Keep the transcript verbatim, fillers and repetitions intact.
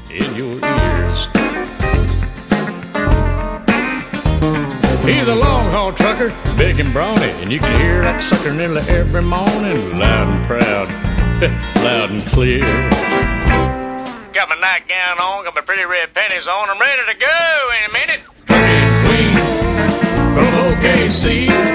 in your ears. He's a long-haul trucker, big and brawny, and you can hear that sucker nearly every morning, loud and proud, loud and clear. Got my nightgown on, got my pretty red panties on, I'm ready to go in a minute. Trucking Queen from O K C.